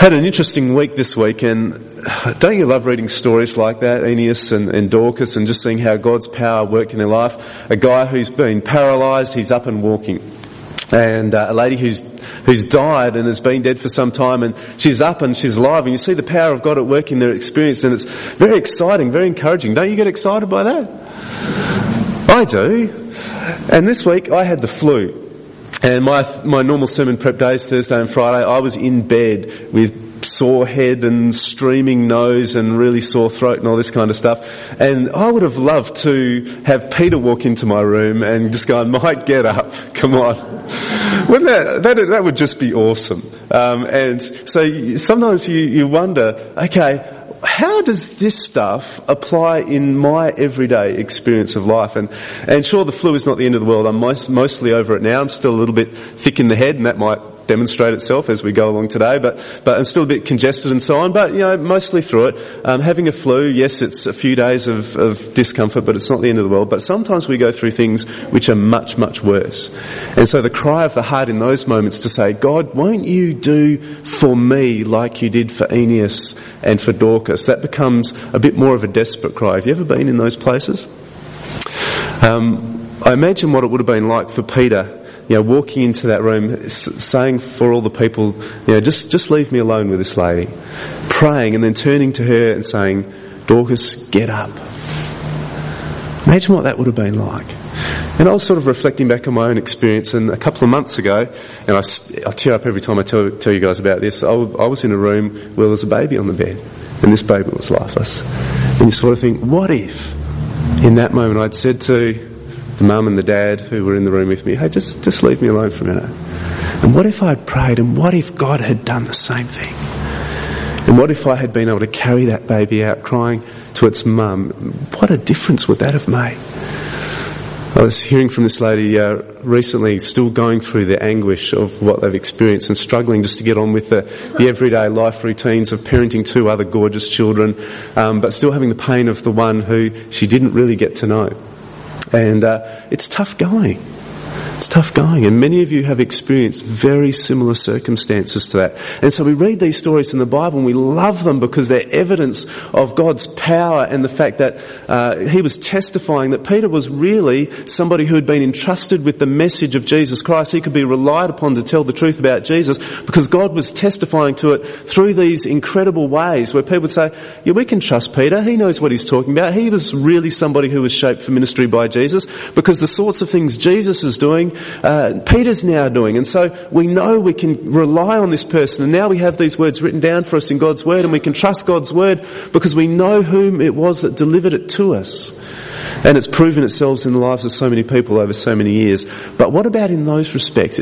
Had an interesting week this week, and don't you love reading stories like that, Aeneas and Dorcas, and just seeing how God's power worked in their life? A guy who's been paralysed, he's up and walking. And a lady who's died and has been dead for some time, and she's up and she's alive, and you see the power of God at work in their experience, and it's very exciting, very encouraging. Don't you get excited by that? I do. And this week I had the flu. And my normal sermon prep days, Thursday and Friday, I was in bed with sore head and streaming nose and really sore throat and all this kind of stuff. And I would have loved to have Peter walk into my room and just go, "Mike, get up, come on." Wouldn't that would just be awesome. And so sometimes you wonder, okay, how does this stuff apply in my everyday experience of life? And sure, the flu is not the end of the world. I'm mostly over it now. I'm still a little bit thick in the head, and that might demonstrate itself as we go along today, but I'm still a bit congested and so on, but mostly through it. Having a flu, yes, it's a few days of discomfort, but it's not the end of the world. But sometimes we go through things which are much, much worse. And so the cry of the heart in those moments to say, "God, won't you do for me like you did for Aeneas and for Dorcas?" That becomes a bit more of a desperate cry. Have you ever been in those places? I imagine what it would have been like for Peter, walking into that room, saying for all the people, just leave me alone with this lady. Praying and then turning to her and saying, "Dorcas, get up." Imagine what that would have been like. And I was sort of reflecting back on my own experience, and a couple of months ago, and I tear up every time I tell you guys about this, I was in a room where there was a baby on the bed, and this baby was lifeless. And you sort of think, what if in that moment I'd said to the mum and the dad who were in the room with me, "Hey, just leave me alone for a minute." And what if I'd prayed, and what if God had done the same thing? And what if I had been able to carry that baby out crying to its mum? What a difference would that have made? I was hearing from this lady recently, still going through the anguish of what they've experienced and struggling just to get on with the everyday life routines of parenting two other gorgeous children, but still having the pain of the one who she didn't really get to know. And it's tough going. It's tough going. And many of you have experienced very similar circumstances to that. And so we read these stories in the Bible and we love them because they're evidence of God's power and the fact that he was testifying that Peter was really somebody who had been entrusted with the message of Jesus Christ. He could be relied upon to tell the truth about Jesus because God was testifying to it through these incredible ways where people would say, "Yeah, we can trust Peter. He knows what he's talking about. He was really somebody who was shaped for ministry by Jesus because the sorts of things Jesus is doing, Peter's now doing." And so we know we can rely on this person, and now we have these words written down for us in God's Word, and we can trust God's Word because we know whom it was that delivered it to us. And it's proven itself in the lives of so many people over so many years. But what about in those respects?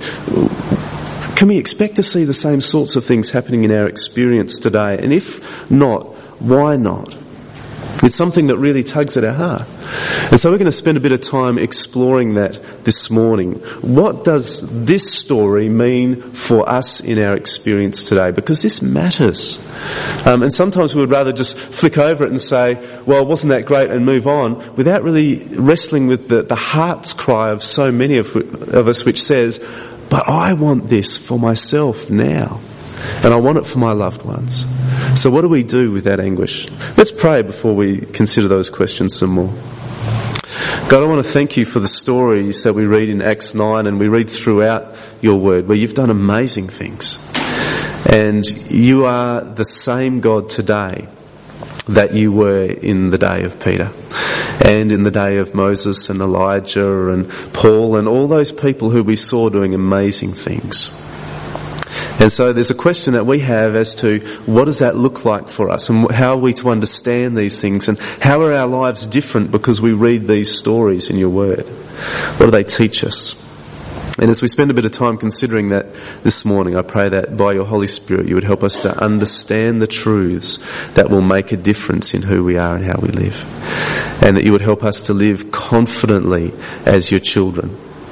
Can we expect to see the same sorts of things happening in our experience today? And if not, why not? It's something that really tugs at our heart. And so we're going to spend a bit of time exploring that this morning. What does this story mean for us in our experience today? Because this matters. And sometimes we would rather just flick over it and say, "Well, wasn't that great?" and move on, without really wrestling with the heart's cry of so many of us, which says, "But I want this for myself now. And I want it for my loved ones." So what do we do with that anguish? Let's pray before we consider those questions some more. God, I want to thank you for the stories that we read in Acts 9 and we read throughout your word where you've done amazing things. And you are the same God today that you were in the day of Peter and in the day of Moses and Elijah and Paul and all those people who we saw doing amazing things. And so there's a question that we have as to what does that look like for us and how are we to understand these things and how are our lives different because we read these stories in your word? What do they teach us? And as we spend a bit of time considering that this morning, I pray that by your Holy Spirit you would help us to understand the truths that will make a difference in who we are and how we live. And that you would help us to live confidently as your children.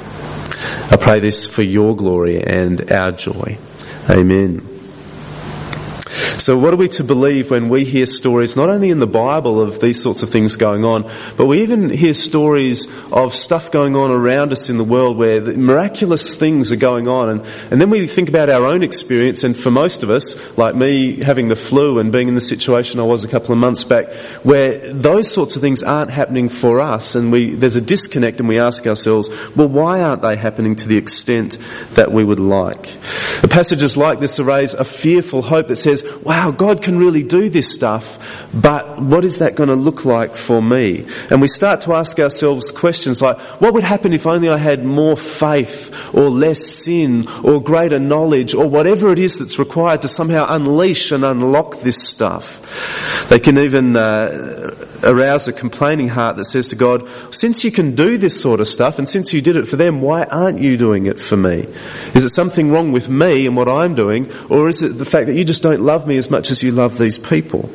I pray this for your glory and our joy. Amen. So what are we to believe when we hear stories, not only in the Bible of these sorts of things going on, but we even hear stories of stuff going on around us in the world where the miraculous things are going on, and then we think about our own experience, and for most of us, like me having the flu and being in the situation I was a couple of months back, where those sorts of things aren't happening for us, and there's a disconnect, and we ask ourselves, well, why aren't they happening to the extent that we would like? The passages like this raise a fearful hope that says, wow, God can really do this stuff, but what is that going to look like for me? And we start to ask ourselves questions like, what would happen if only I had more faith or less sin or greater knowledge or whatever it is that's required to somehow unleash and unlock this stuff? They can even arouse a complaining heart that says to God, since you can do this sort of stuff and since you did it for them, why aren't you doing it for me? Is it something wrong with me and what I'm doing, or is it the fact that you just don't love me as much as you love these people?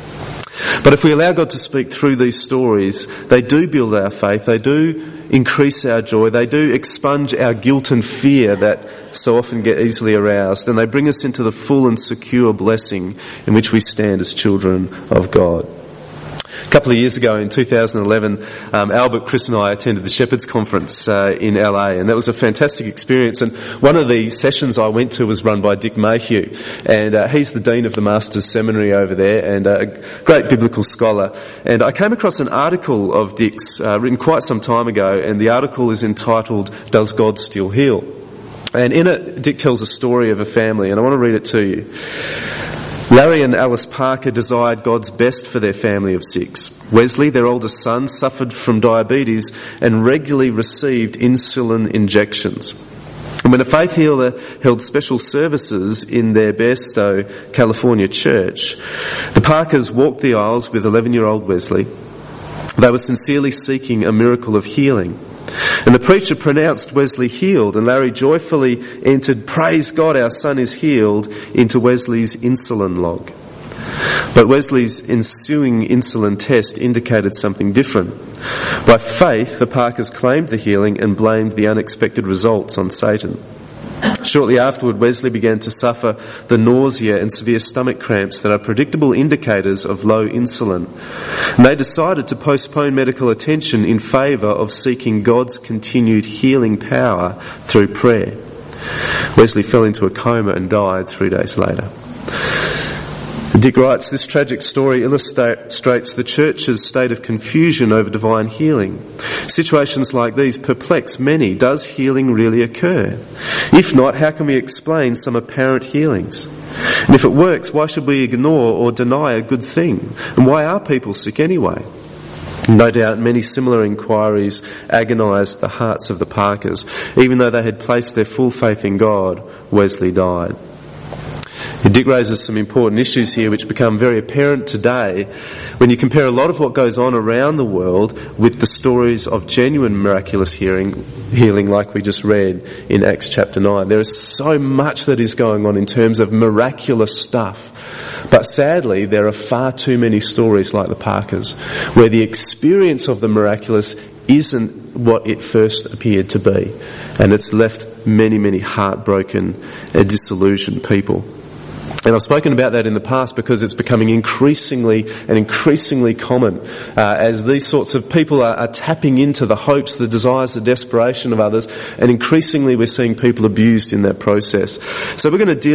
But if we allow God to speak through these stories, they do build our faith, they do increase our joy, they do expunge our guilt and fear that so often get easily aroused, and they bring us into the full and secure blessing in which we stand as children of God. A couple of years ago in 2011, Albert, Chris and I attended the Shepherds Conference in LA, and that was a fantastic experience. And one of the sessions I went to was run by Dick Mayhew, and he's the Dean of the Masters Seminary over there and a great biblical scholar. And I came across an article of Dick's written quite some time ago, and the article is entitled, "Does God Still Heal?" And in it, Dick tells a story of a family, and I want to read it to you. Larry and Alice Parker desired God's best for their family of 6. Wesley, their oldest son, suffered from diabetes and regularly received insulin injections. And when a faith healer held special services in their Bairstow, California church, the Parkers walked the aisles with 11-year-old Wesley. They were sincerely seeking a miracle of healing. And the preacher pronounced Wesley healed, and Larry joyfully entered, "Praise God, our son is healed," into Wesley's insulin log. But Wesley's ensuing insulin test indicated something different. By faith, the Parkers claimed the healing and blamed the unexpected results on Satan. Shortly afterward, Wesley began to suffer the nausea and severe stomach cramps that are predictable indicators of low insulin. And they decided to postpone medical attention in favour of seeking God's continued healing power through prayer. Wesley fell into a coma and died 3 days later. Dick writes, this tragic story illustrates the church's state of confusion over divine healing. Situations like these perplex many. Does healing really occur? If not, how can we explain some apparent healings? And if it works, why should we ignore or deny a good thing? And why are people sick anyway? No doubt many similar inquiries agonised the hearts of the Parkers. Even though they had placed their full faith in God, Wesley died. Dick raises some important issues here which become very apparent today when you compare a lot of what goes on around the world with the stories of genuine miraculous healing like we just read in Acts chapter 9. There is so much that is going on in terms of miraculous stuff. But sadly, there are far too many stories like the Parkers where the experience of the miraculous isn't what it first appeared to be. And it's left many, many heartbroken and disillusioned people. And I've spoken about that in the past because it's becoming increasingly common as these sorts of people are tapping into the hopes, the desires, the desperation of others, and increasingly we're seeing people abused in that process. So we're going to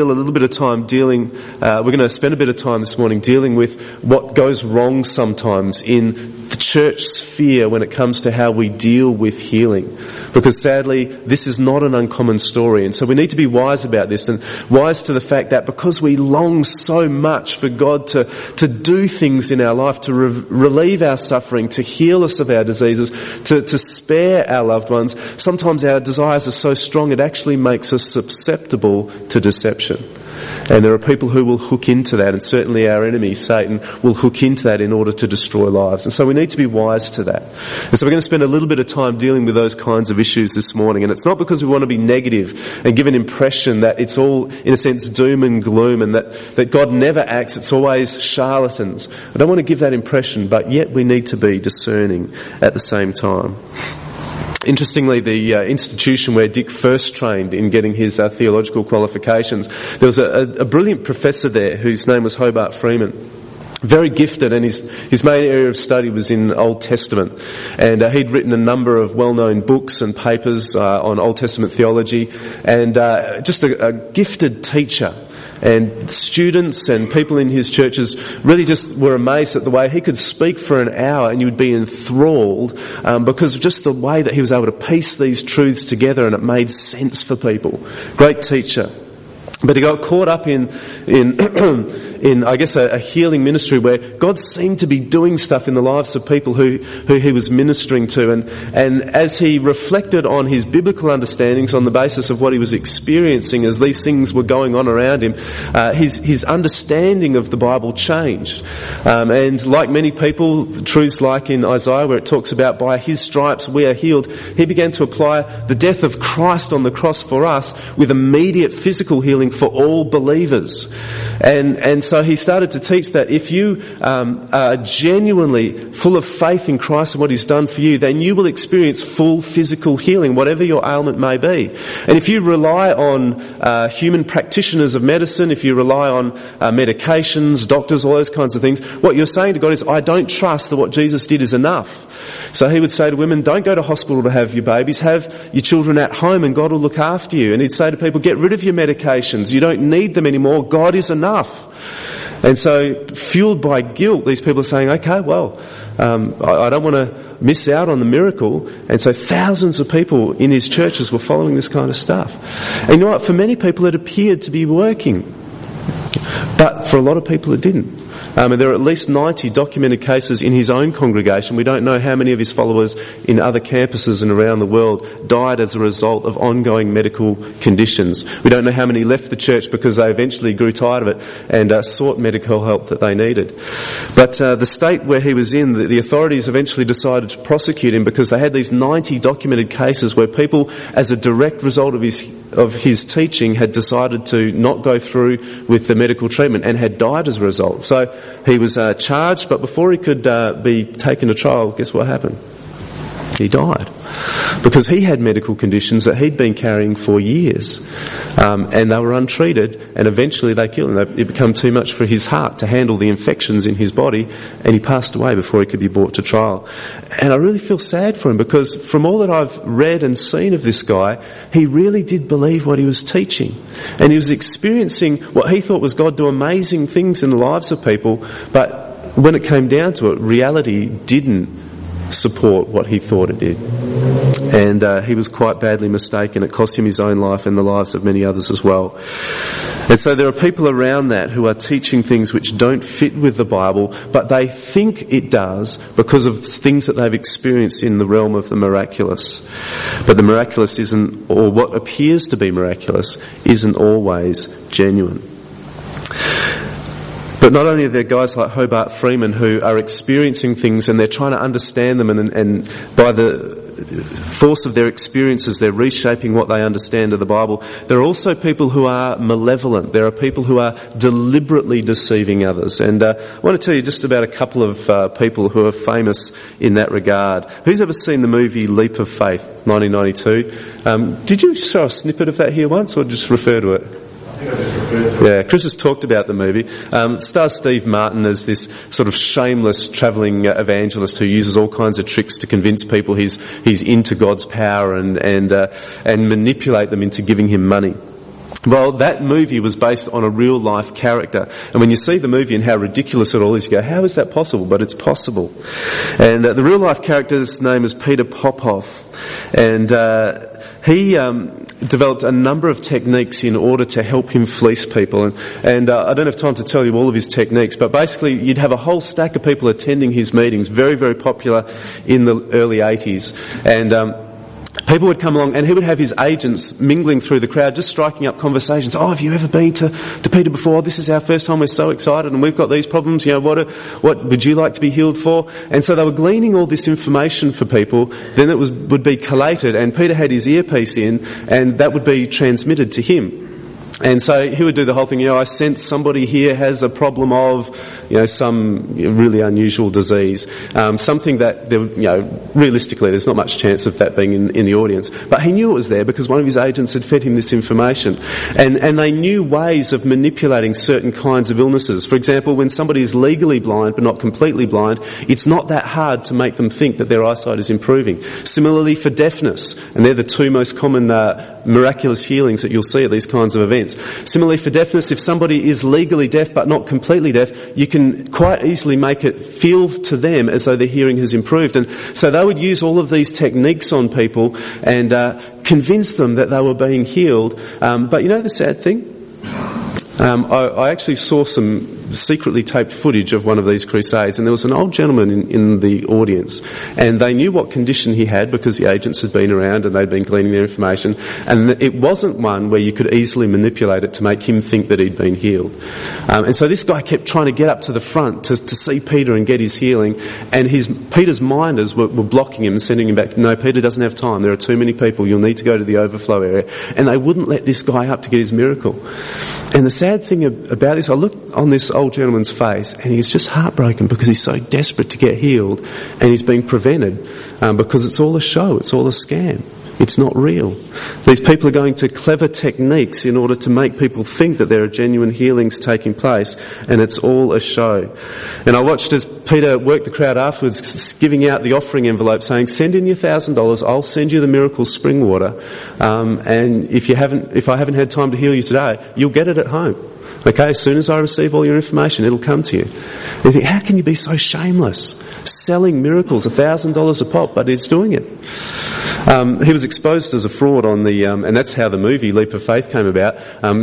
spend a bit of time this morning dealing with what goes wrong sometimes in the church sphere when it comes to how we deal with healing. Because sadly, this is not an uncommon story. And so we need to be wise about this and wise to the fact that because we long so much for God to do things in our life, to relieve our suffering, to heal us of our diseases, to spare our loved ones, sometimes our desires are so strong it actually makes us susceptible to deception. And there are people who will hook into that, and certainly our enemy, Satan, will hook into that in order to destroy lives. And so we need to be wise to that. And so we're going to spend a little bit of time dealing with those kinds of issues this morning. And it's not because we want to be negative and give an impression that it's all, in a sense, doom and gloom and that God never acts, it's always charlatans. I don't want to give that impression, but yet we need to be discerning at the same time. Interestingly, the institution where Dick first trained in getting his theological qualifications, there was a brilliant professor there whose name was Hobart Freeman. Very gifted, and his main area of study was in Old Testament. And he'd written a number of well-known books and papers on Old Testament theology, and just a gifted teacher. And students and people in his churches really just were amazed at the way he could speak for an hour and you would be enthralled because of just the way that he was able to piece these truths together, and it made sense for people. Great teacher. But he got caught up in I guess a healing ministry where God seemed to be doing stuff in the lives of people who he was ministering to, and as he reflected on his biblical understandings on the basis of what he was experiencing as these things were going on around him, his understanding of the Bible changed. And like many people, truths like in Isaiah where it talks about by his stripes we are healed, he began to apply the death of Christ on the cross for us with immediate physical healing for all believers. And so he started to teach that if you are genuinely full of faith in Christ and what he's done for you, then you will experience full physical healing, whatever your ailment may be. And if you rely on human practitioners of medicine, if you rely on medications, doctors, all those kinds of things, what you're saying to God is, I don't trust that what Jesus did is enough. So he would say to women, don't go to hospital to have your babies, have your children at home and God will look after you. And he'd say to people, get rid of your medications, you don't need them anymore, God is enough. And so, fueled by guilt, these people are saying, okay, well, I don't want to miss out on the miracle. And so thousands of people in his churches were following this kind of stuff. And you know what? For many people it appeared to be working. But for a lot of people it didn't. And there are at least 90 documented cases in his own congregation. We don't know how many of his followers in other campuses and around the world died as a result of ongoing medical conditions. We don't know how many left the church because they eventually grew tired of it and sought medical help that they needed. But the state where he was in, the authorities eventually decided to prosecute him because they had these 90 documented cases where people, as a direct result of his teaching, had decided to not go through with the medical treatment and had died as a result. So he was charged, but before he could be taken to trial, guess what happened? He died. Because he had medical conditions that he'd been carrying for years. And they were untreated, and eventually they killed him. It became too much for his heart to handle the infections in his body, and he passed away before he could be brought to trial. And I really feel sad for him, because from all that I've read and seen of this guy, he really did believe what he was teaching. And he was experiencing what he thought was God do amazing things in the lives of people, but when it came down to it, reality didn't support what he thought it did. And he was quite badly mistaken. It cost him his own life and the lives of many others as well. And so there are people around that who are teaching things which don't fit with the Bible, but they think it does because of things that they've experienced in the realm of the miraculous. But the miraculous isn't, or what appears to be miraculous, isn't always genuine. But not only are there guys like Hobart Freeman who are experiencing things and they're trying to understand them, and by the force of their experiences they're reshaping what they understand of the Bible. There are also people who are malevolent. There are people who are deliberately deceiving others. And I want to tell you just about a couple of people who are famous in that regard. Who's ever seen the movie Leap of Faith, 1992? Did you show a snippet of that here once, or just refer to it? Yeah, Chris has talked about the movie. Stars Steve Martin as this sort of shameless travelling evangelist who uses all kinds of tricks to convince people he's into God's power and manipulate them into giving him money. Well, that movie was based on a real life character. And when you see the movie and how ridiculous it all is, you go, how is that possible? But it's possible. And the real life character's name is Peter Popoff. And he developed a number of techniques in order to help him fleece people. And I don't have time to tell you all of his techniques, but basically you'd have a whole stack of people attending his meetings, very, very popular in the early 80s. And people would come along and he would have his agents mingling through the crowd, just striking up conversations. Oh, have you ever been to Peter before? This is our first time. We're so excited and we've got these problems. You know, what would you like to be healed for? And so they were gleaning all this information for people. Then it would be collated, and Peter had his earpiece in, and that would be transmitted to him. And so he would do the whole thing, I sense somebody here has a problem of, some really unusual disease. Something that, realistically there's not much chance of that being in the audience. But he knew it was there because one of his agents had fed him this information. And they knew ways of manipulating certain kinds of illnesses. For example, when somebody is legally blind but not completely blind, it's not that hard to make them think that their eyesight is improving. Similarly for deafness, and they're the two most common miraculous healings that you'll see at these kinds of events. Similarly for deafness, if somebody is legally deaf but not completely deaf, you can quite easily make it feel to them as though their hearing has improved. And so they would use all of these techniques on people and convince them that they were being healed. But the sad thing? I actually saw some secretly taped footage of one of these crusades, and there was an old gentleman in the audience, and they knew what condition he had because the agents had been around and they'd been gleaning their information, and it wasn't one where you could easily manipulate it to make him think that he'd been healed. And so this guy kept trying to get up to the front to see Peter and get his healing, and Peter's minders were blocking him and sending him back. No, Peter doesn't have time. There are too many people. You'll need to go to the overflow area. And they wouldn't let this guy up to get his miracle. And the sad thing about this, I looked on this old gentleman's face and he's just heartbroken because he's so desperate to get healed, and he's being prevented because it's all a show, it's all a scam. It's not real. These people are going to clever techniques in order to make people think that there are genuine healings taking place, and it's all a show. And I watched as Peter worked the crowd afterwards, giving out the offering envelope saying, send in your $1,000, I'll send you the miracle spring water, and if I haven't had time to heal you today, you'll get it at home. Okay, as soon as I receive all your information, it'll come to you. And you think, how can you be so shameless? Selling miracles, $1,000 a pop, but he's doing it. He was exposed as a fraud on and that's how the movie Leap of Faith came about.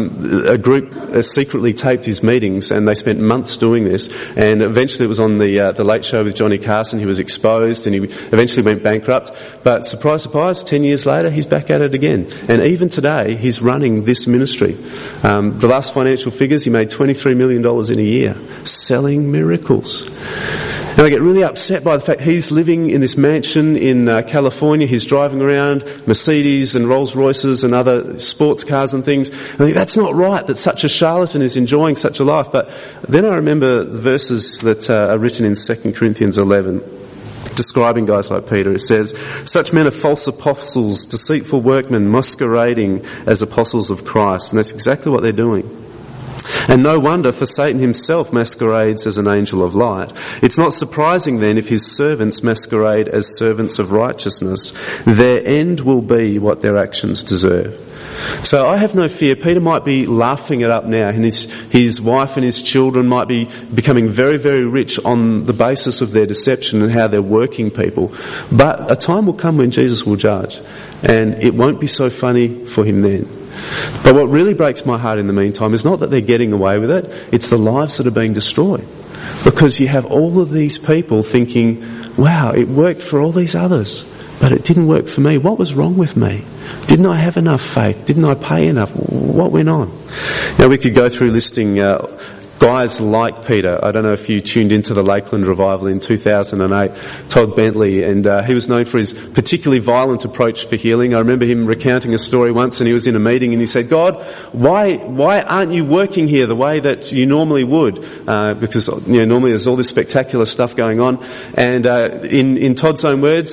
A group secretly taped his meetings, and they spent months doing this, and eventually it was on the Late Show with Johnny Carson. He was exposed and he eventually went bankrupt. But surprise, surprise, 10 years later, he's back at it again. And even today, he's running this ministry. The last financial figures, he made $23 million in a year selling miracles. And I get really upset by the fact he's living in this mansion in California. He's driving around Mercedes and Rolls Royces and other sports cars and things. And I think that's not right, that such a charlatan is enjoying such a life. But then I remember the verses that are written in 2 Corinthians 11. Describing guys like Peter, it says, such men are false apostles, deceitful workmen, masquerading as apostles of Christ. And that's exactly what they're doing. And no wonder, for Satan himself masquerades as an angel of light. It's not surprising then if his servants masquerade as servants of righteousness. Their end will be what their actions deserve. So I have no fear. Peter might be laughing it up now, and his wife and his children might be becoming very, very rich on the basis of their deception and how they're working people. But a time will come when Jesus will judge, and it won't be so funny for him then. But what really breaks my heart in the meantime is not that they're getting away with it, it's the lives that are being destroyed. Because you have all of these people thinking, wow, it worked for all these others, but it didn't work for me. What was wrong with me? Didn't I have enough faith? Didn't I pay enough? What went on? Now we could go through listing guys like Peter. I don't know if you tuned into the Lakeland revival in 2008, Todd Bentley, and he was known for his particularly violent approach for healing. I remember him recounting a story once, and he was in a meeting and he said, God, why aren't you working here the way that you normally would? Because normally there's all this spectacular stuff going on. And in Todd's own words,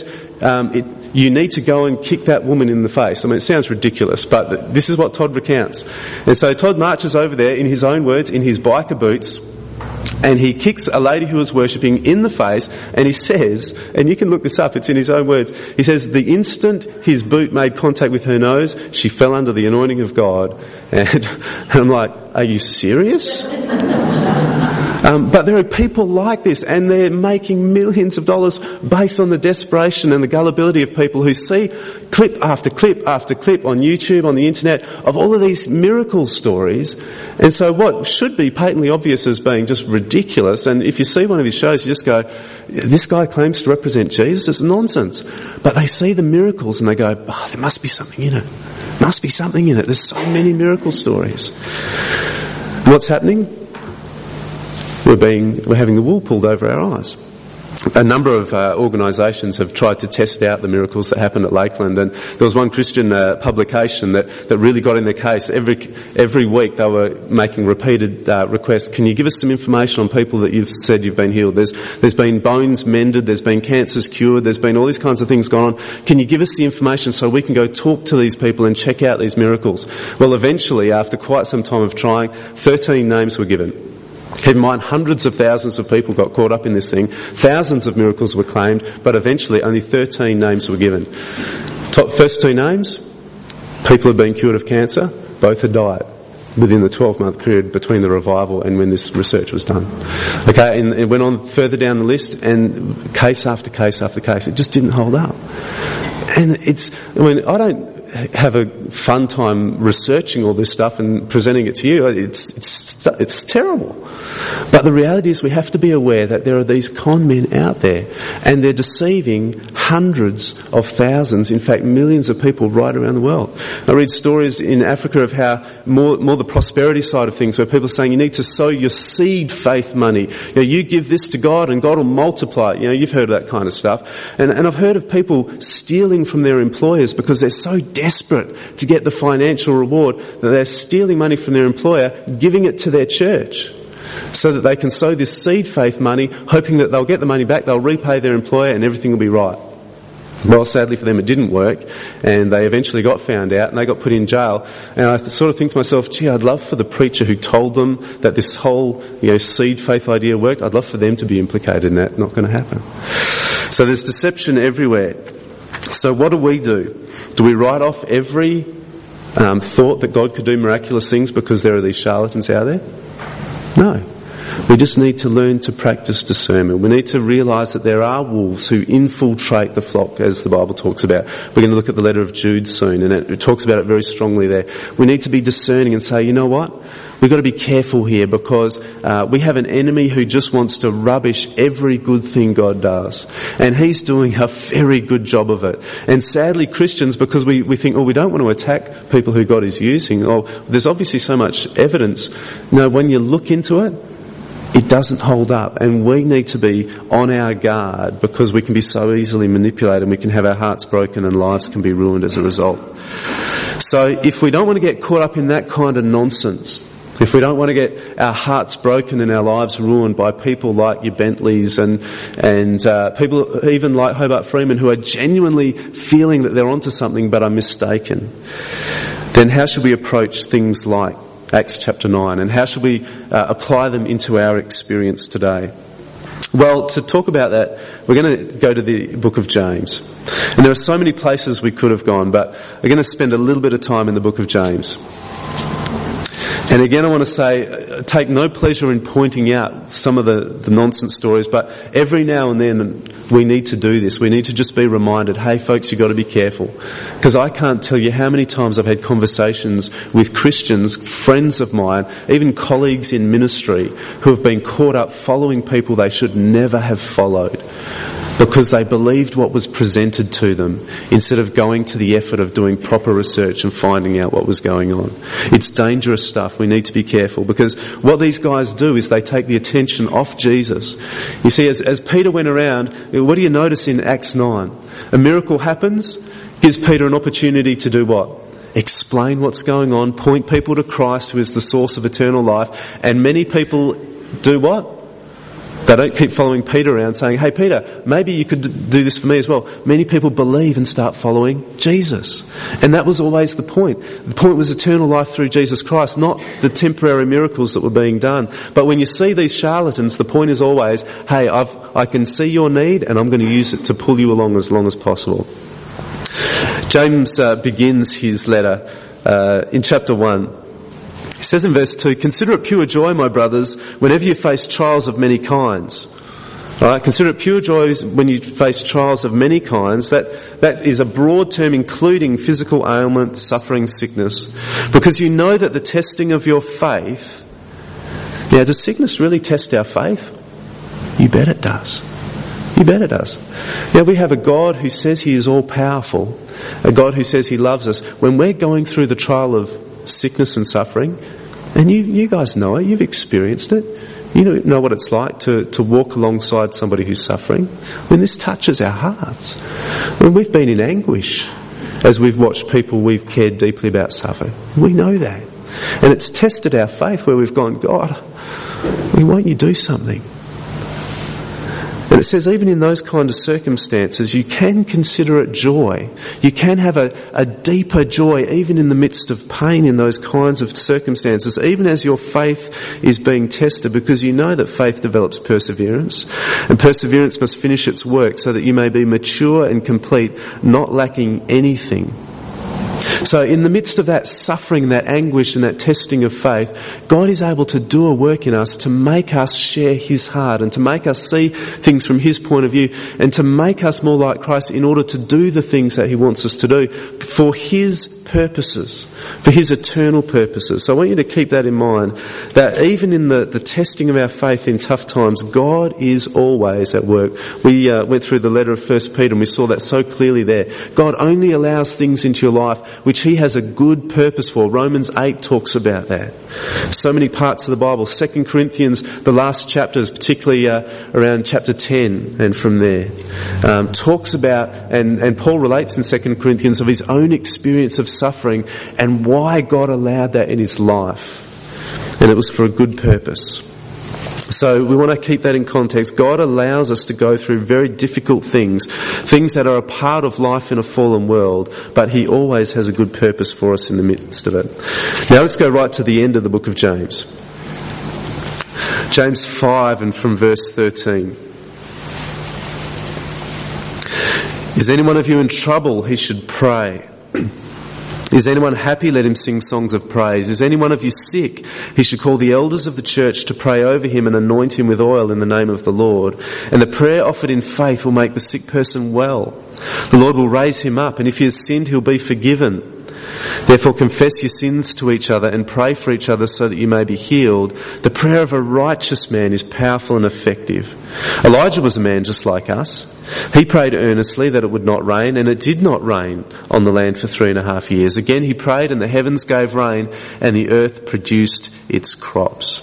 you need to go and kick that woman in the face. I mean, it sounds ridiculous, but this is what Todd recounts. And so Todd marches over there, in his own words, in his biker boots, and he kicks a lady who was worshipping in the face, and he says, and you can look this up, it's in his own words, he says, the instant his boot made contact with her nose, she fell under the anointing of God. And I'm like, are you serious? But there are people like this, and they're making millions of dollars based on the desperation and the gullibility of people who see clip after clip after clip on YouTube, on the internet, of all of these miracle stories. And so what should be patently obvious as being just ridiculous, and if you see one of his shows, you just go, this guy claims to represent Jesus, it's nonsense. But they see the miracles and they go, oh, there must be something in it. Must be something in it. There's so many miracle stories. And what's happening? We're having the wool pulled over our eyes. a number of organisations have tried to test out the miracles that happened at Lakeland, and there was one Christian publication that really got in their case. Every week they were making repeated requests. Can you give us some information on people that you've said you've been healed? There's been bones mended, there's been cancers cured, there's been all these kinds of things going on. Can you give us the information so we can go talk to these people and check out these miracles? Well, eventually, after quite some time of trying, 13 names were given. Keep in mind, hundreds of thousands of people got caught up in this thing. Thousands of miracles were claimed, but eventually only 13 names were given. First 2 names, people had been cured of cancer. Both had died within the 12-month period between the revival and when this research was done. Okay, and it went on further down the list, and case after case after case. It just didn't hold up. And I don't have a fun time researching all this stuff and presenting it to you. It's terrible. But the reality is we have to be aware that there are these con men out there, and they're deceiving hundreds of thousands, in fact millions of people right around the world. I read stories in Africa of how more the prosperity side of things, where people are saying you need to sow your seed faith money. You give this to God and God will multiply it. You've heard of that kind of stuff. And I've heard of people stealing from their employers because they're so desperate to get the financial reward that they're stealing money from their employer, giving it to their church, so that they can sow this seed faith money, hoping that they'll get the money back, they'll repay their employer and everything will be right. Well, sadly for them it didn't work, and they eventually got found out and they got put in jail. And I sort of think to myself, gee, I'd love for the preacher who told them that this whole seed faith idea worked, I'd love for them to be implicated in that. Not going to happen. So there's deception everywhere. So what do? Do we write off every thought that God could do miraculous things because there are these charlatans out there? No. We just need to learn to practice discernment. We need to realise that there are wolves who infiltrate the flock, as the Bible talks about. We're going to look at the letter of Jude soon, and it talks about it very strongly there. We need to be discerning and say, you know what? We've got to be careful here, because we have an enemy who just wants to rubbish every good thing God does. And he's doing a very good job of it. And sadly, Christians, because we think, we don't want to attack people who God is using. There's obviously so much evidence. No, when you look into it, it doesn't hold up, and we need to be on our guard, because we can be so easily manipulated and we can have our hearts broken and lives can be ruined as a result. So if we don't want to get caught up in that kind of nonsense, if we don't want to get our hearts broken and our lives ruined by people like your Bentleys and people even like Hobart Freeman who are genuinely feeling that they're onto something but are mistaken, then how should we approach things like Acts chapter 9, and how should we apply them into our experience today? Well, to talk about that, we're going to go to the book of James. And there are so many places we could have gone, but we're going to spend a little bit of time in the book of James. And again, I want to say, take no pleasure in pointing out some of the nonsense stories, but every now and then we need to do this. We need to just be reminded, hey folks, you've got to be careful. Because I can't tell you how many times I've had conversations with Christians, friends of mine, even colleagues in ministry, who have been caught up following people they should never have followed, because they believed what was presented to them instead of going to the effort of doing proper research and finding out what was going on. It's dangerous stuff. We need to be careful, because what these guys do is they take the attention off Jesus. You see, as Peter went around, what do you notice in Acts 9? A miracle happens, gives Peter an opportunity to do what? Explain what's going on, point people to Christ, who is the source of eternal life, and many people do what? They don't keep following Peter around saying, hey Peter, maybe you could do this for me as well. Many people believe and start following Jesus. And that was always the point. The point was eternal life through Jesus Christ, not the temporary miracles that were being done. But when you see these charlatans, the point is always, hey, I can see your need and I'm going to use it to pull you along as long as possible. James begins his letter in chapter 1. It says in verse 2, consider it pure joy, my brothers, whenever you face trials of many kinds. All right, consider it pure joy when you face trials of many kinds. That is a broad term including physical ailment, suffering, sickness. Because you know that the testing of your faith... Now, does sickness really test our faith? You bet it does. You bet it does. Now, we have a God who says he is all-powerful, a God who says he loves us. When we're going through the trial of sickness and suffering, and you guys know it, you've experienced it. You know what it's like to walk alongside somebody who's suffering? When this touches our hearts. When we've been in anguish as we've watched people we've cared deeply about suffer. We know that. And it's tested our faith where we've gone, God, won't you do something? And it says even in those kind of circumstances, you can consider it joy. You can have a deeper joy even in the midst of pain in those kinds of circumstances, even as your faith is being tested, because you know that faith develops perseverance, and perseverance must finish its work so that you may be mature and complete, not lacking anything. So in the midst of that suffering, that anguish and that testing of faith, God is able to do a work in us to make us share His heart and to make us see things from His point of view and to make us more like Christ in order to do the things that He wants us to do for His purposes, for His eternal purposes. So I want you to keep that in mind, that even in the testing of our faith in tough times, God is always at work. We went through the letter of 1 Peter and we saw that so clearly there. God only allows things into your life which He has a good purpose for. Romans 8 talks about that. So many parts of the Bible. 2 Corinthians, the last chapters, particularly around chapter 10 and from there, talks about, and Paul relates in 2 Corinthians of his own experience of suffering and why God allowed that in his life. And it was for a good purpose. So we want to keep that in context. God allows us to go through very difficult things that are a part of life in a fallen world, but He always has a good purpose for us in the midst of it. Now let's go right to the end of the book of James. James 5 and from verse 13. Is any one of you in trouble? He should pray. Is anyone happy? Let him sing songs of praise. Is any one of you sick? He should call the elders of the church to pray over him and anoint him with oil in the name of the Lord. And the prayer offered in faith will make the sick person well. The Lord will raise him up, and if he has sinned, he'll be forgiven. Therefore confess your sins to each other and pray for each other so that you may be healed. The prayer of a righteous man is powerful and effective. Elijah was a man just like us. He prayed earnestly that it would not rain, and it did not rain on the land for 3.5 years. Again he prayed, and the heavens gave rain, and the earth produced its crops.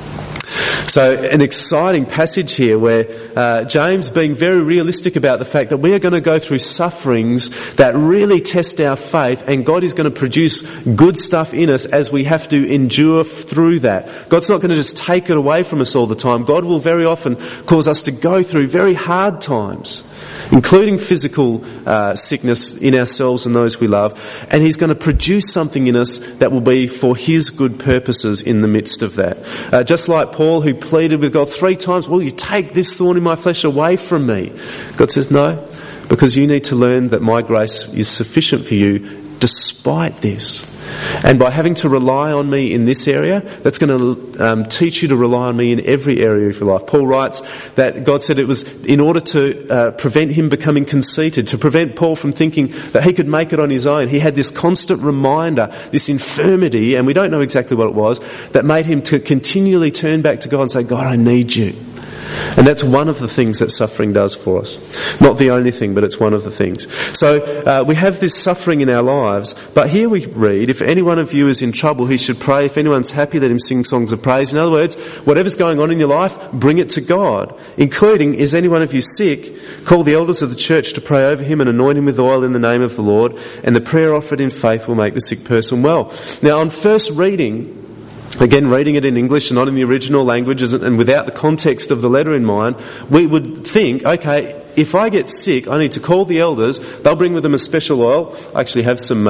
So an exciting passage here where James being very realistic about the fact that we are going to go through sufferings that really test our faith, and God is going to produce good stuff in us as we have to endure through that. God's not going to just take it away from us all the time. God will very often cause us to go through very hard times, including physical sickness in ourselves and those we love, and He's going to produce something in us that will be for His good purposes in the midst of that. Just like Paul, who pleaded with God 3 times, will you take this thorn in my flesh away from me? God says, no, because you need to learn that my grace is sufficient for you despite this. And by having to rely on me in this area, that's going to teach you to rely on me in every area of your life. Paul writes that God said it was in order to prevent him becoming conceited, to prevent Paul from thinking that he could make it on his own. He had this constant reminder, this infirmity, and we don't know exactly what it was, that made him to continually turn back to God and say, God, I need you. And that's one of the things that suffering does for us. Not the only thing, but it's one of the things. So we have this suffering in our lives, but here we read, if any one of you is in trouble, he should pray. If anyone's happy, let him sing songs of praise. In other words, whatever's going on in your life, bring it to God. Including, is any one of you sick? Call the elders of the church to pray over him and anoint him with oil in the name of the Lord. And the prayer offered in faith will make the sick person well. Now on first reading, again, reading it in English and not in the original languages and without the context of the letter in mind, we would think, okay, if I get sick, I need to call the elders. They'll bring with them a special oil. I actually have some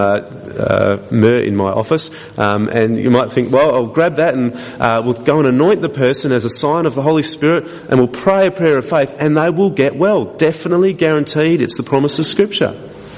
myrrh in my office. And you might think, well, I'll grab that and we'll go and anoint the person as a sign of the Holy Spirit, and we'll pray a prayer of faith, and they will get well. Definitely guaranteed. It's the promise of Scripture.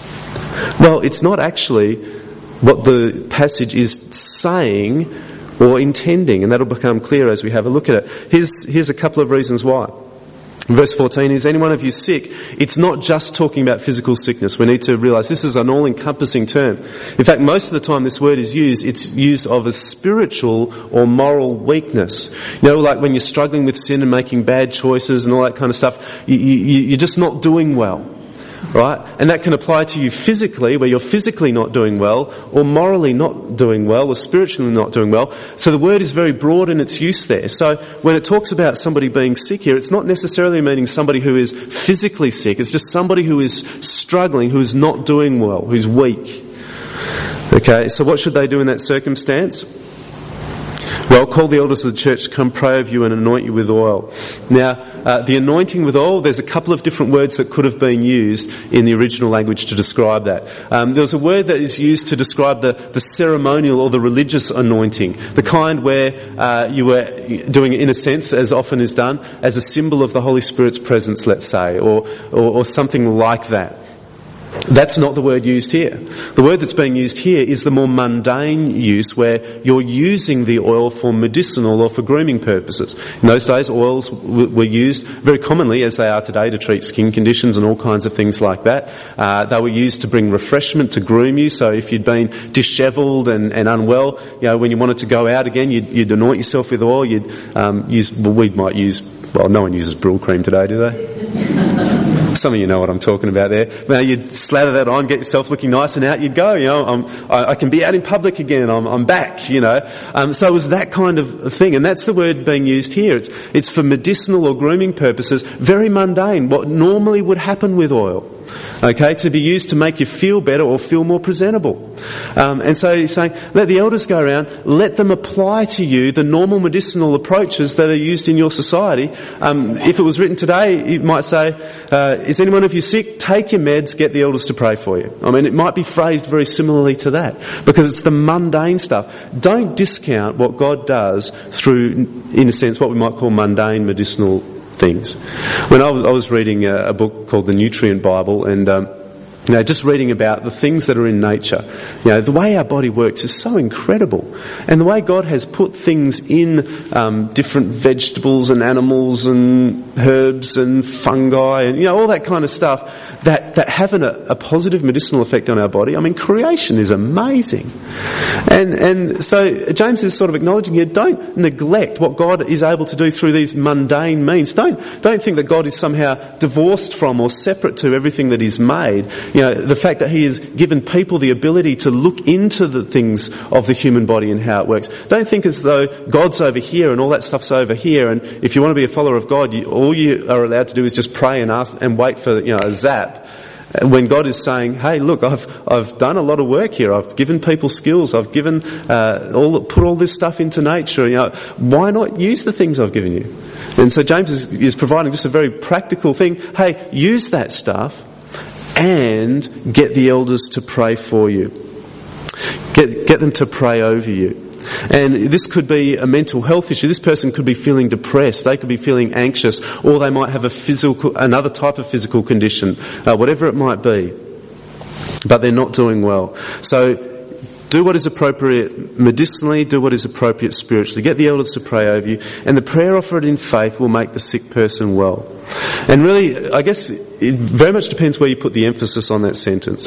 Well, it's not actually what the passage is saying or intending, and that'll become clear as we have a look at it. Here's a couple of reasons why. In verse 14, is any one of you sick? It's not just talking about physical sickness. We need to realise this is an all-encompassing term. In fact, most of the time this word is used, it's used of a spiritual or moral weakness. You know, like when you're struggling with sin and making bad choices and all that kind of stuff, you're just not doing well. right? And that can apply to you physically, where you're physically not doing well, or morally not doing well, or spiritually not doing well. So the word is very broad in its use there. So when it talks about somebody being sick here, it's not necessarily meaning somebody who is physically sick. It's just somebody who is struggling, who is not doing well, who's weak. Okay, so what should they do in that circumstance? Well, call the elders of the church to come pray over you and anoint you with oil. Now, the anointing with oil, there's a couple of different words that could have been used in the original language to describe that. There's a word that is used to describe the ceremonial or the religious anointing, the kind where you were doing it in a sense, as often is done, as a symbol of the Holy Spirit's presence, let's say, or something like that. That's not the word used here. The word that's being used here is the more mundane use, where you're using the oil for medicinal or for grooming purposes. In those days, oils were used very commonly, as they are today, to treat skin conditions and all kinds of things like that. They were used to bring refreshment, to groom you. So if you'd been dishevelled and unwell, when you wanted to go out again, you'd anoint yourself with oil. You'd no one uses Brill cream today, do they? Some of you know what I'm talking about there. Now you'd slather that on, get yourself looking nice, and out you'd go. I can be out in public again. I'm back. So it was that kind of thing, and that's the word being used here. It's for medicinal or grooming purposes, very mundane. What normally would happen with oil. Okay, to be used to make you feel better or feel more presentable. And so he's saying, let the elders go around, let them apply to you the normal medicinal approaches that are used in your society. If it was written today, it might say, is anyone of you sick? Take your meds, get the elders to pray for you. I mean, it might be phrased very similarly to that, because it's the mundane stuff. Don't discount what God does through, in a sense, what we might call mundane medicinal things. When I was reading a book called The Nutrient Bible, and just reading about the things that are in nature. The way our body works is so incredible. And the way God has put things in different vegetables and animals and herbs and fungi and, all that kind of stuff that have a positive medicinal effect on our body. I mean, creation is amazing. And so James is sort of acknowledging here, don't neglect what God is able to do through these mundane means. Don't think that God is somehow divorced from or separate to everything that He's made. The fact that He has given people the ability to look into the things of the human body and how it works. Don't think as though God's over here and all that stuff's over here, and if you want to be a follower of God, all you are allowed to do is just pray and ask and wait for a zap. When God is saying, hey, look, I've done a lot of work here. I've given people skills. I've given put all this stuff into nature. Why not use the things I've given you? And so James is providing just a very practical thing. Hey, use that stuff and get the elders to pray for you. Get them to pray over you. And this could be a mental health issue. This person could be feeling depressed. They could be feeling anxious, or they might have another type of physical condition, whatever it might be. But they're not doing well. So do what is appropriate medicinally, do what is appropriate spiritually. Get the elders to pray over you, and the prayer offered in faith will make the sick person well. And really, I guess it very much depends where you put the emphasis on that sentence.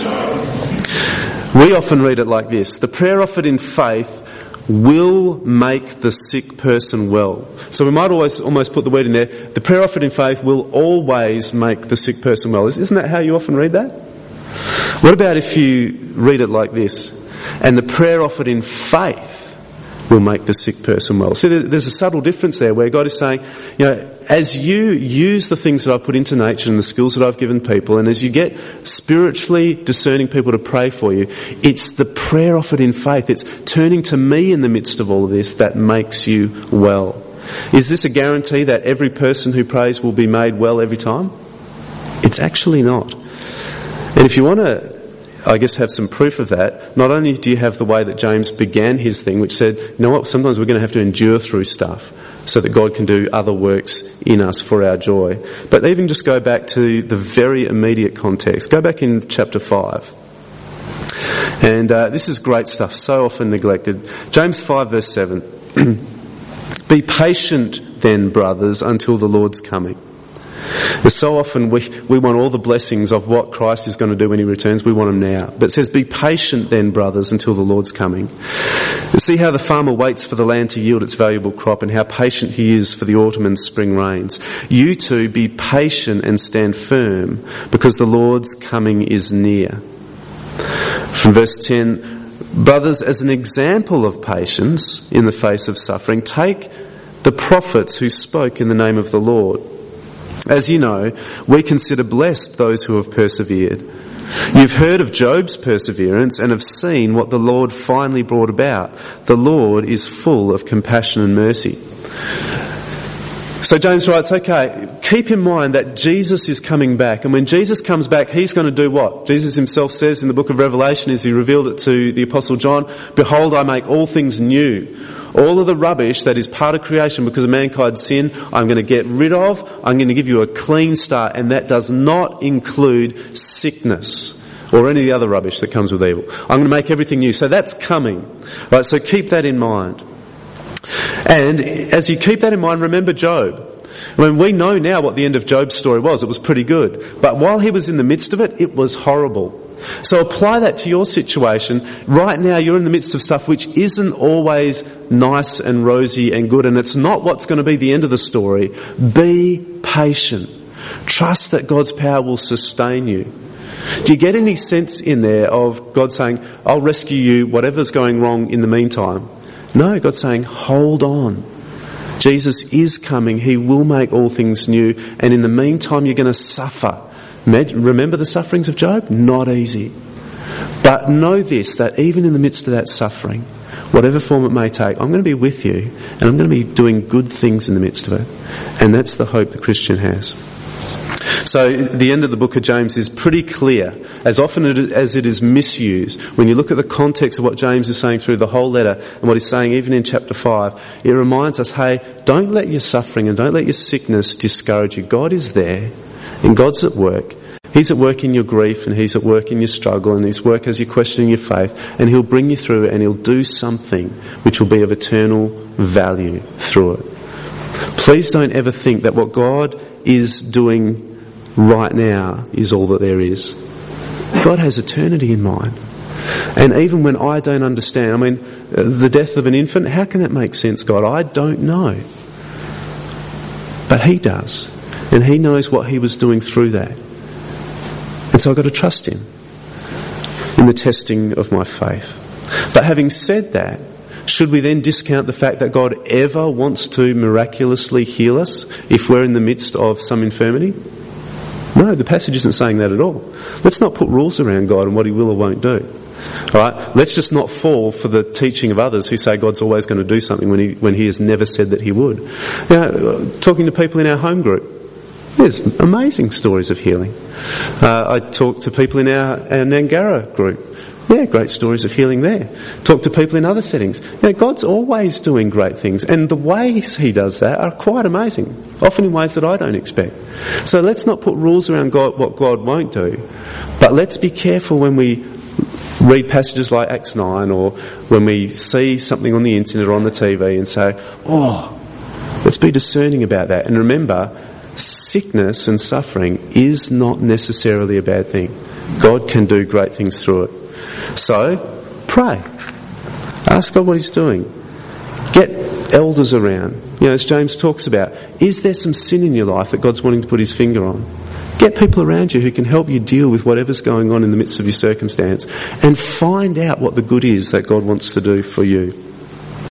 We often read it like this: the prayer offered in faith will make the sick person well. So we might almost put the word in there, the prayer offered in faith will always make the sick person well. Isn't that how you often read that? What about if you read it like this: and the prayer offered in faith will make the sick person well? See, there's a subtle difference there where God is saying, as you use the things that I've put into nature and the skills that I've given people, and as you get spiritually discerning people to pray for you, it's the prayer offered in faith. It's turning to me in the midst of all of this that makes you well. Is this a guarantee that every person who prays will be made well every time? It's actually not. And if you want to, have some proof of that, not only do you have the way that James began his thing, which said, sometimes we're going to have to endure through stuff so that God can do other works in us for our joy. But even just go back to the very immediate context. Go back in chapter 5. And this is great stuff, so often neglected. James 5 verse 7. Be patient then, brothers, until the Lord's coming. But so often we want all the blessings of what Christ is going to do when he returns. We want them now. But it says, be patient then, brothers, until the Lord's coming. See how the farmer waits for the land to yield its valuable crop and how patient he is for the autumn and spring rains. You too be patient and stand firm because the Lord's coming is near. From verse 10, brothers, as an example of patience in the face of suffering, take the prophets who spoke in the name of the Lord. As you know, we consider blessed those who have persevered. You've heard of Job's perseverance and have seen what the Lord finally brought about. The Lord is full of compassion and mercy. So James writes, okay, keep in mind that Jesus is coming back. And when Jesus comes back, he's going to do what? Jesus himself says in the book of Revelation, as he revealed it to the Apostle John, behold, I make all things new. All of the rubbish that is part of creation because of mankind's sin, I'm going to get rid of. I'm going to give you a clean start, and that does not include sickness or any of the other rubbish that comes with evil. I'm going to make everything new. So that's coming. Right, so keep that in mind. And as you keep that in mind, remember Job. I mean, we know now what the end of Job's story was. It was pretty good. But while he was in the midst of it, it was horrible. So apply that to your situation. Right now you're in the midst of stuff which isn't always nice and rosy and good, and it's not what's going to be the end of the story. Be patient. Trust that God's power will sustain you. Do you get any sense in there of God saying, I'll rescue you, whatever's going wrong in the meantime? No, God's saying, hold on. Jesus is coming. He will make all things new, and in the meantime you're going to suffer. Remember the sufferings of Job? Not easy. But know this, that even in the midst of that suffering, whatever form it may take, I'm going to be with you and I'm going to be doing good things in the midst of it. And that's the hope the Christian has. So the end of the book of James is pretty clear. As often as it is misused, when you look at the context of what James is saying through the whole letter and what he's saying even in chapter 5, it reminds us, hey, don't let your suffering and don't let your sickness discourage you. God is there. And God's at work. He's at work in your grief, and he's at work in your struggle, and he's at work as you're questioning your faith, and he'll bring you through it, and he'll do something which will be of eternal value through it. Please don't ever think that what God is doing right now is all that there is. God has eternity in mind. And even when I don't understand, I mean, the death of an infant, how can that make sense, God? I don't know. But he does. And he knows what he was doing through that. And so I've got to trust him in the testing of my faith. But having said that, should we then discount the fact that God ever wants to miraculously heal us if we're in the midst of some infirmity? No, the passage isn't saying that at all. Let's not put rules around God and what he will or won't do. All right? Let's just not fall for the teaching of others who say God's always going to do something when he has never said that he would. Now, talking to people in our home group, there's amazing stories of healing. I talk to people in our Nangara group. Yeah, great stories of healing there. Talk to people in other settings. God's always doing great things, and the ways he does that are quite amazing, often in ways that I don't expect. So let's not put rules around God, what God won't do, but let's be careful when we read passages like Acts 9 or when we see something on the internet or on the TV and say, let's be discerning about that. And remember, sickness and suffering is not necessarily a bad thing. God can do great things through it. So, pray. Ask God what he's doing. Get elders around. As James talks about, is there some sin in your life that God's wanting to put his finger on? Get people around you who can help you deal with whatever's going on in the midst of your circumstance, and find out what the good is that God wants to do for you.